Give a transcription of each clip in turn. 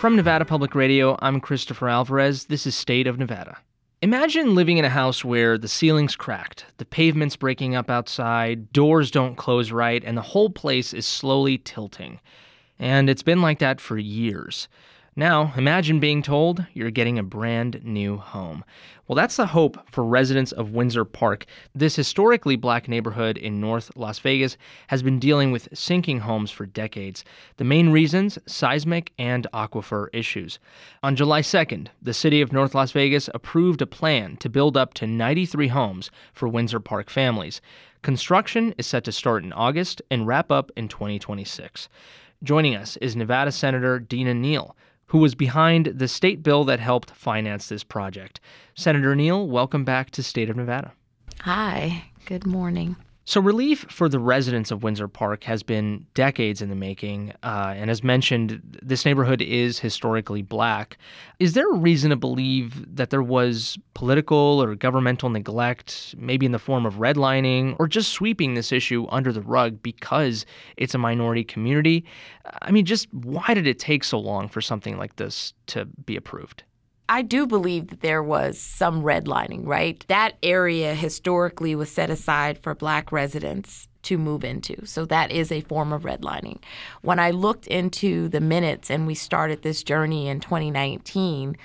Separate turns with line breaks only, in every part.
From Nevada Public Radio, I'm Christopher Alvarez. This is State of Nevada. Imagine living in a house where the ceiling's cracked, the pavement's breaking up outside, doors don't close right, and the whole place is slowly tilting. And it's been like that for years. Now, imagine being told you're getting a brand new home. Well, that's the hope for residents of Windsor Park. This historically black neighborhood in North Las Vegas has been dealing with sinking homes for decades. The main reasons, seismic and aquifer issues. On July 2nd, the city of North Las Vegas approved a plan to build up to 93 homes for Windsor Park families. Construction is set to start in August and wrap up in 2026. Joining us is Nevada Senator Dina Neal, who was behind the state bill that helped finance this project. Senator Neal, welcome back to State of Nevada.
Hi, good morning.
So relief for the residents of Windsor Park has been decades in the making, and as mentioned, this neighborhood is historically black. Is there a reason to believe that there was political or governmental neglect, maybe in the form of redlining, or just sweeping this issue under the rug because it's a minority community? I mean, just why did it take so long for something like this to be approved?
I do believe that there was some redlining, right? That area historically was set aside for black residents to move into. So that is a form of redlining. When I looked into the minutes and we started this journey in 2019,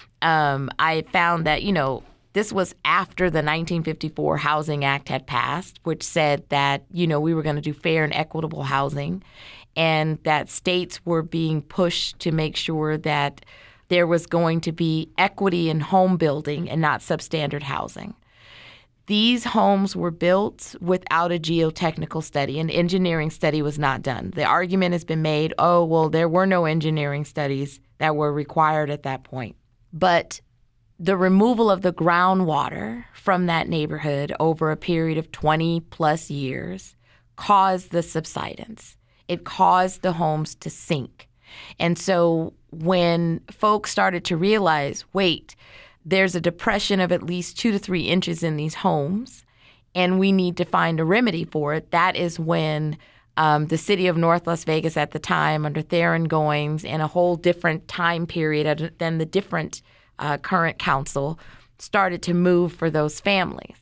I found that, this was after the 1954 Housing Act had passed, which said that, we were going to do fair and equitable housing, and that states were being pushed to make sure that there was going to be equity in home building and not substandard housing. These homes were built without a geotechnical study. An engineering study was not done. The argument has been made, there were no engineering studies that were required at that point. But the removal of the groundwater from that neighborhood over a period of 20 plus years caused the subsidence. It caused the homes to sink. And so when folks started to realize, there's a depression of at least 2 to 3 inches in these homes, and we need to find a remedy for it, that is when the city of North Las Vegas at the time, under Theron Goins, and a whole different time period than the different current council, started to move for those families.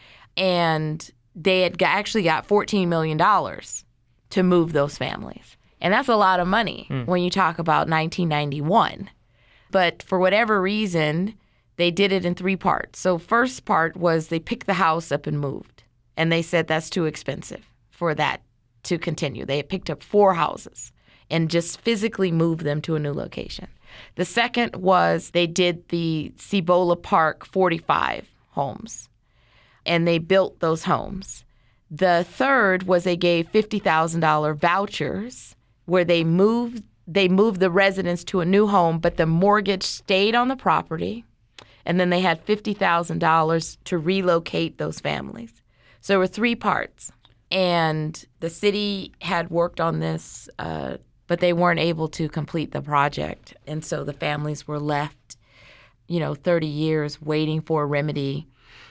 And they had actually got $14 million to move those families. And that's a lot of money when you talk about 1991. But for whatever reason, they did it in 3 parts. So first part was they picked the house up and moved. And they said that's too expensive for that to continue. They had picked up 4 houses and just physically moved them to a new location. The second was they did the Cibola Park 45 homes. And they built those homes. The third was they gave $50,000 vouchers where they moved the residents to a new home, but the mortgage stayed on the property, and then they had $50,000 to relocate those families. So there were 3 parts, and the city had worked on this, but they weren't able to complete the project, and so the families were left, 30 years waiting for a remedy.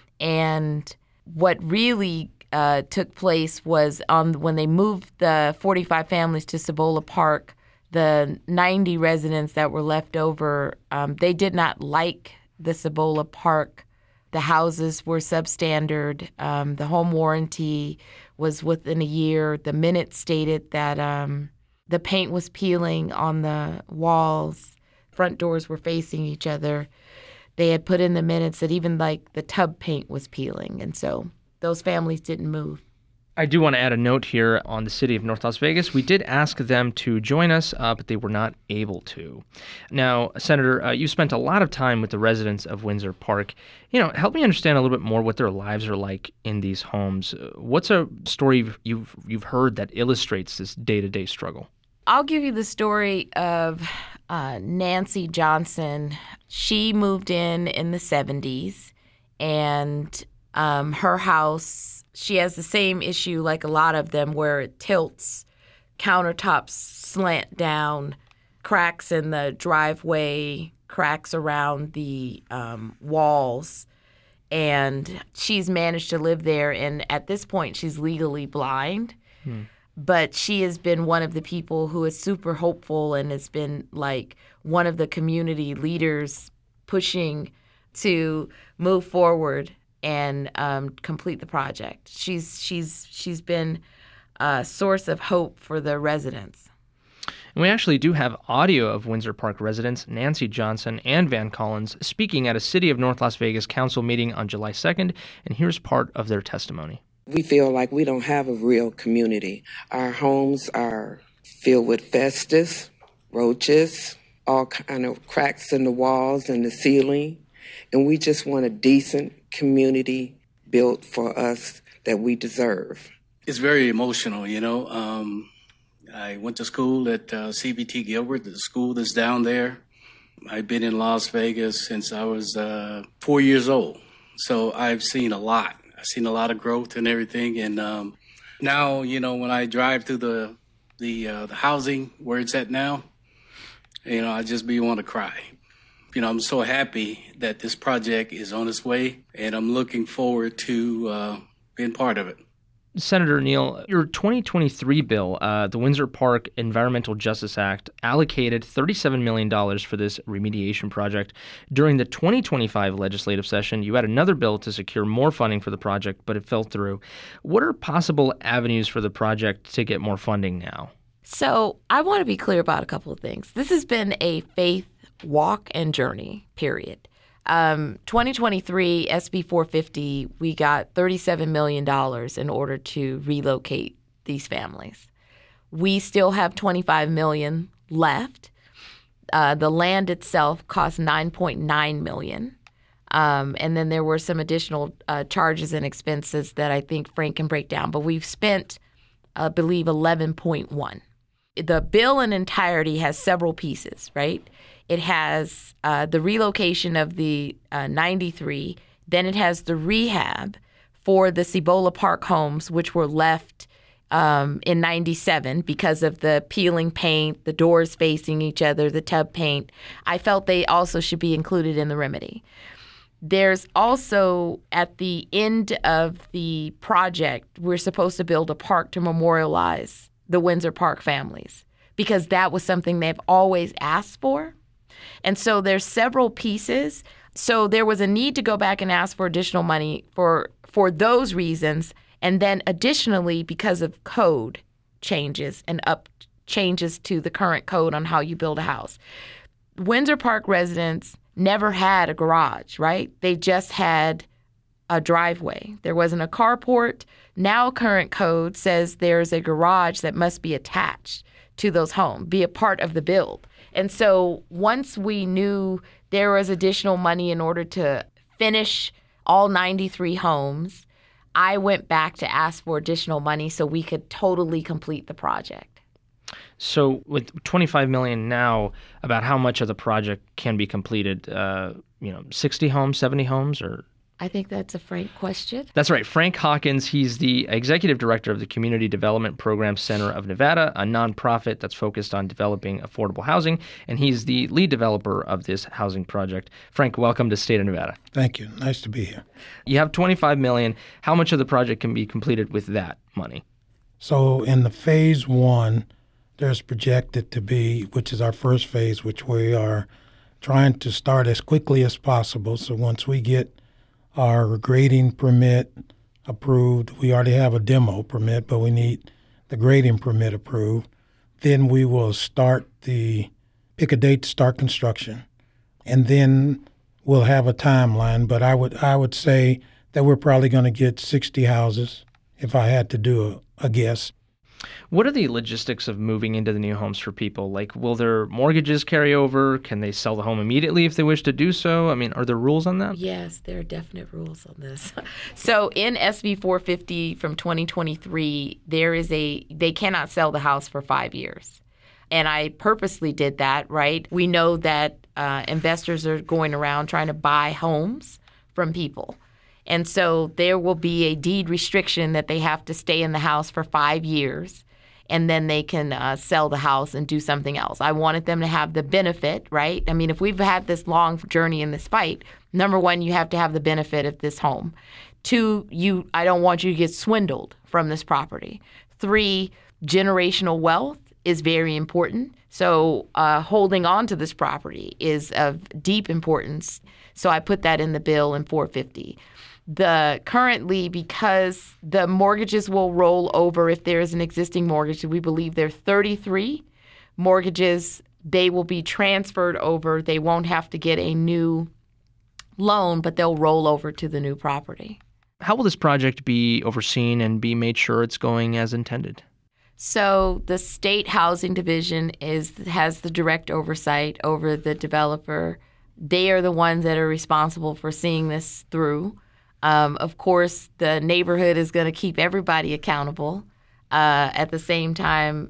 And what really took place was when they moved the 45 families to Cibola Park, the 90 residents that were left over, they did not like the Cibola Park. The houses were substandard. The home warranty was within a year. The minutes stated that the paint was peeling on the walls. Front doors were facing each other. They had put in the minutes that even the tub paint was peeling. And so those families didn't move.
I do want to add a note here on the city of North Las Vegas. We did ask them to join us, but they were not able to. Now, Senator, you spent a lot of time with the residents of Windsor Park. Help me understand a little bit more what their lives are like in these homes. What's a story you've heard that illustrates this day-to-day struggle?
I'll give you the story of Nancy Johnson. She moved in the 70s, and her house, she has the same issue like a lot of them where it tilts, countertops slant down, cracks in the driveway, cracks around the walls. And she's managed to live there, and at this point she's legally blind. but she has been one of the people who is super hopeful and has been like one of the community leaders pushing to move forward and complete the project. She's been a source of hope for the residents.
And we actually do have audio of Windsor Park residents Nancy Johnson and Van Collins speaking at a City of North Las Vegas council meeting on July 2nd, and here's part of their testimony.
We feel like we don't have a real community. Our homes are filled with asbestos, roaches, all kind of cracks in the walls and the ceiling, and we just want a decent community built for us that we deserve.
It's very emotional, I went to school at CBT Gilbert, the school that's down there. I've been in Las Vegas since I was 4 years old. So I've seen a lot. I've seen a lot of growth and everything. And now, when I drive through the housing where it's at now, I just want to cry. I'm so happy that this project is on its way, and I'm looking forward to being part of it.
Senator Neal, your 2023 bill, the Windsor Park Environmental Justice Act, allocated $37 million for this remediation project. During the 2025 legislative session, you had another bill to secure more funding for the project, but it fell through. What are possible avenues for the project to get more funding now?
So I want to be clear about a couple of things. This has been a faith walk and journey, period. 2023 SB 450, we got $37 million in order to relocate these families. We still have $25 million left. The land itself cost $9.9 million. And then there were some additional charges and expenses that I think Frank can break down. But we've spent, I believe, 11.1. The bill in entirety has several pieces, right? It has the relocation of the 93. Then it has the rehab for the Cibola Park homes, which were left in 97 because of the peeling paint, the doors facing each other, the tub paint. I felt they also should be included in the remedy. There's also, at the end of the project, we're supposed to build a park to memorialize the Windsor Park families because that was something they've always asked for. And so there's several pieces. So there was a need to go back and ask for additional money for those reasons. And then additionally, because of code changes and changes to the current code on how you build a house. Windsor Park residents never had a garage, right? They just had a driveway. There wasn't a carport. Now current code says there's a garage that must be attached to those homes, be a part of the build. And so once we knew there was additional money in order to finish all 93 homes, I went back to ask for additional money so we could totally complete the project.
So with $25 million now, about how much of the project can be completed? 60 homes, 70 homes, or?
I think that's a Frank question.
That's right. Frank Hawkins, he's the executive director of the Community Development Program Center of Nevada, a nonprofit that's focused on developing affordable housing, and he's the lead developer of this housing project. Frank, welcome to State of Nevada.
Thank you. Nice to be here.
You have $25 million. How much of the project can be completed with that money?
So in the phase one, there's projected to be, which is our first phase, which we are trying to start as quickly as possible. So once we get our grading permit approved, we already have a demo permit, but we need the grading permit approved. Then we will pick a date to start construction, and then we'll have a timeline. But I would say that we're probably going to get 60 houses if I had to do a guess.
What are the logistics of moving into the new homes for people? Like, will their mortgages carry over? Can they sell the home immediately if they wish to do so? I mean, are there rules on that?
Yes, there are definite rules on this. So in SB 450 from 2023, they cannot sell the house for 5 years. And I purposely did that, right? We know that investors are going around trying to buy homes from people. And so there will be a deed restriction that they have to stay in the house for 5 years, and then they can sell the house and do something else. I wanted them to have the benefit, right? I mean, if we've had this long journey in this fight, number one, you have to have the benefit of this home. Two, I don't want you to get swindled from this property. Three, generational wealth is very important. So holding on to this property is of deep importance. So I put that in the bill in 450. Currently, because the mortgages will roll over if there is an existing mortgage, we believe there are 33 mortgages. They will be transferred over. They won't have to get a new loan, but they'll roll over to the new property.
How will this project be overseen and be made sure it's going as intended?
So the State Housing Division has the direct oversight over the developer. They are the ones that are responsible for seeing this through. Of course, the neighborhood is going to keep everybody accountable. At the same time,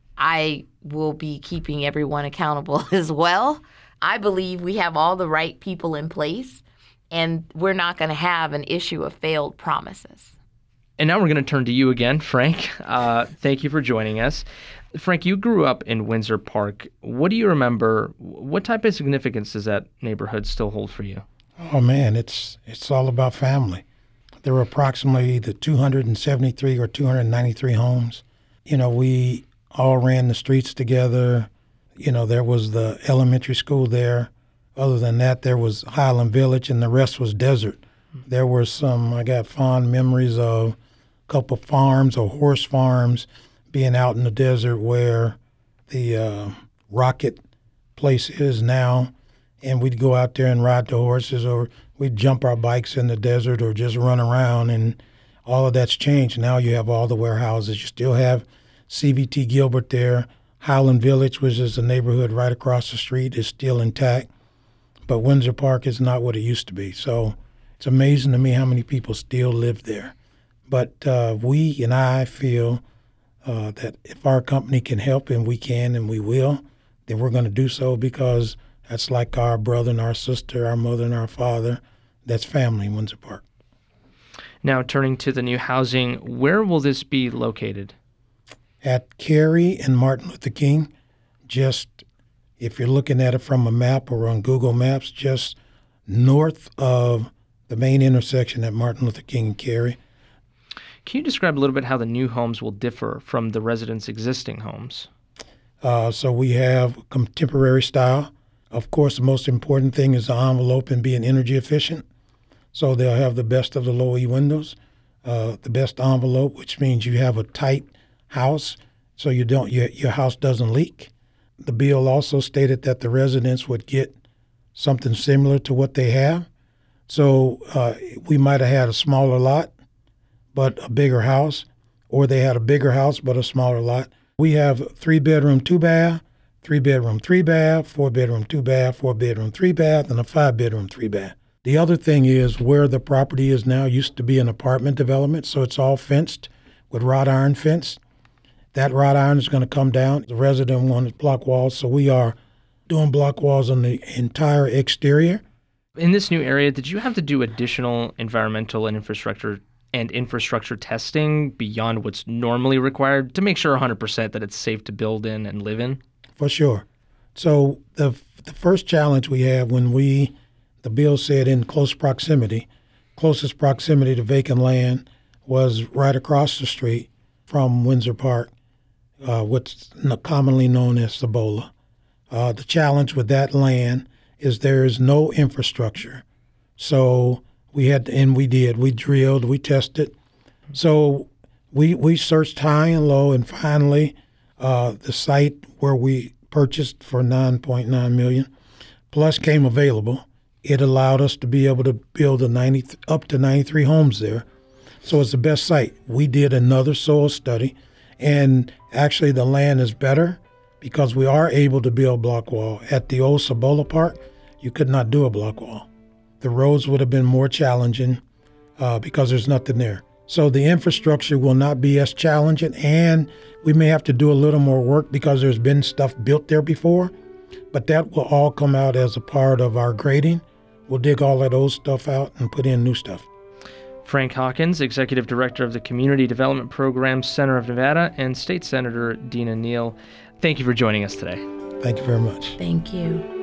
I will be keeping everyone accountable as well. I believe we have all the right people in place, and we're not going to have an issue of failed promises.
And now we're going to turn to you again, Frank. Thank you for joining us. Frank, you grew up in Windsor Park. What do you remember? What type of significance does that neighborhood still hold for you?
Oh, man, it's all about family. There were approximately either 273 or 293 homes. We all ran the streets together. There was the elementary school there. Other than that, there was Highland Village, and the rest was desert. There were I got fond memories of a couple farms or horse farms being out in the desert where the Rocket place is now. And we'd go out there and ride the horses, or we'd jump our bikes in the desert or just run around. And all of that's changed. Now you have all the warehouses. You still have CVT Gilbert there. Highland Village, which is the neighborhood right across the street, is still intact. But Windsor Park is not what it used to be. So it's amazing to me how many people still live there. But we and I feel that if our company can help, and we can and we will, then we're going to do so, because that's like our brother and our sister, our mother and our father. That's family in Windsor Park.
Now, turning to the new housing, where will this be located?
At Carey and Martin Luther King, just if you're looking at it from a map or on Google Maps, just north of the main intersection at Martin Luther King and Carey.
Can you describe a little bit how the new homes will differ from the residents' existing homes?
So we have contemporary style. Of course, the most important thing is the envelope and being energy efficient. So they'll have the best of the low E windows, the best envelope, which means you have a tight house, so your house doesn't leak. The bill also stated that the residents would get something similar to what they have. So we might have had a smaller lot, but a bigger house, or they had a bigger house but a smaller lot. We have 3-bedroom, 2-bath, 3-bedroom, 3-bath, 4-bedroom, 2-bath, 4-bedroom, 3-bath, and a 5-bedroom, 3-bath. The other thing is where the property is now used to be an apartment development, so it's all fenced with wrought iron fence. That wrought iron is going to come down. The resident wanted block walls, so we are doing block walls on the entire exterior.
In this new area, did you have to do additional environmental and infrastructure testing beyond what's normally required to make sure 100% that it's safe to build in and live in?
For sure. So the first challenge we have when the bill said in closest proximity to vacant land was right across the street from Windsor Park, what's commonly known as Cibola. The challenge with that land is there is no infrastructure. So we drilled, we tested. So we searched high and low, and finally the site where we purchased for $9.9 million plus came available. It allowed us to be able to build up to 93 homes there. So it's the best site. We did another soil study, and actually the land is better because we are able to build block wall. At the old Cibola Park, you could not do a block wall. The roads would have been more challenging because there's nothing there. So the infrastructure will not be as challenging, and we may have to do a little more work because there's been stuff built there before, but that will all come out as a part of our grading. We'll dig all that old stuff out and put in new stuff.
Frank Hawkins, Executive Director of the Community Development Program, Center of Nevada, and State Senator Dina Neal, thank you for joining us today.
Thank you very much.
Thank you.